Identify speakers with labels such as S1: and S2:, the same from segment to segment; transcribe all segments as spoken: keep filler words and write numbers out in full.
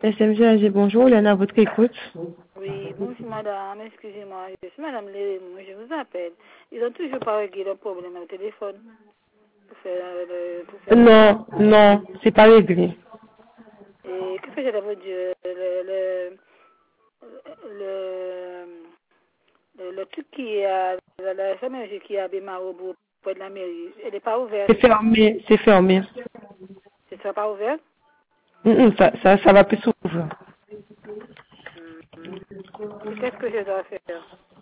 S1: S M G A G, bonjour, Léna, à votre écoute.
S2: Oui, bonjour madame, excusez-moi, je suis madame Lérémou, je vous appelle. Ils ont toujours pas réglé le problème au téléphone. Pour faire, le, pour faire
S1: Non, non, c'est pas réglé.
S2: Et qu'est-ce que j'ai vous dire le, le, le, le, le truc qui a, la, la famille qui a Bémarobo près de la mairie, elle n'est pas ouverte.
S1: C'est fermé, c'est fermé.
S2: Ce ne sera pas ouvert?
S1: Mm, mm, ça, ça, ça va plus s'ouvrir.
S2: Mm. Et qu'est-ce que je dois faire?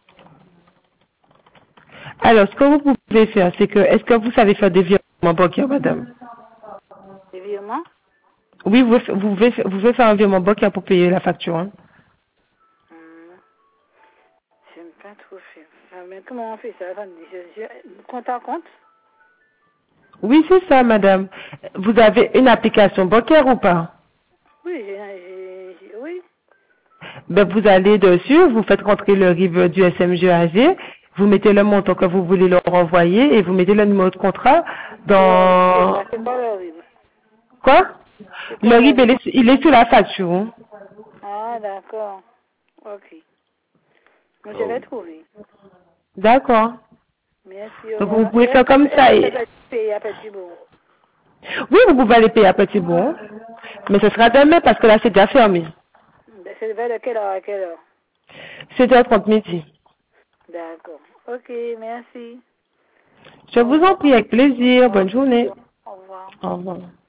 S1: Alors, ce que vous pouvez faire, c'est que, est-ce que vous savez faire des virements bancaires, madame?
S2: Des virements?
S1: Oui, vous, vous, pouvez, vous pouvez faire un virement bancaire pour payer la facture. Hein.
S2: Mm. Je n'aime pas trop faire ça. Mais comment on fait ça? Attendez, je, je, compte à compte?
S1: Oui, c'est ça, madame. Vous avez une application bancaire ou pas?
S2: Oui, j'ai, j'ai, j'ai- oui.
S1: Ben, vous allez dessus, vous faites rentrer le R I B du S M G A G, vous mettez le montant que vous voulez leur envoyer et vous mettez le numéro de contrat
S2: Le, c'est
S1: dans...
S2: quoi, c'est quoi le RIB?
S1: Quoi?
S2: C'est
S1: Le
S2: quoi le
S1: R I B, il
S2: RIB?
S1: est, il est sur la facture. Hein.
S2: Ah, d'accord. Ok. Donc, je vais trouver.
S1: D'accord.
S2: Merci, au
S1: Donc vous
S2: revoir. Et
S1: pouvez
S2: est-ce
S1: faire
S2: que,
S1: comme
S2: est-ce
S1: ça.
S2: que
S1: Et...
S2: ça va payer à petit bon?
S1: Oui, vous pouvez aller payer à petit bon. Mais ce sera demain parce que là c'est déjà fermé.
S2: Ben, c'est vers de quelle heure à quelle heure?
S1: sept heures trente midi.
S2: D'accord. Ok, merci.
S1: Je
S2: Au
S1: vous en
S2: revoir.
S1: prie avec plaisir. Bonne
S2: Ok,
S1: journée.
S2: au revoir.
S1: Au revoir.